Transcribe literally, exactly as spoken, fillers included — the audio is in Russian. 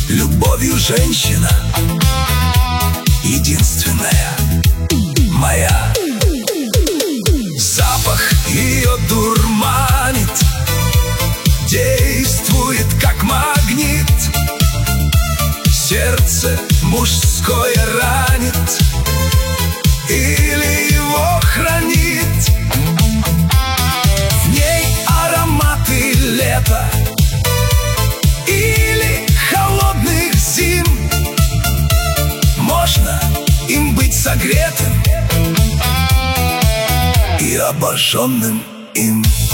любовью женщина, единственная моя. Запах ее дурманит, действует как магнит. Сердце мужское ранит или его хранит. В ней ароматы лета или холодных зим. Можно им быть согретым и обожженным им.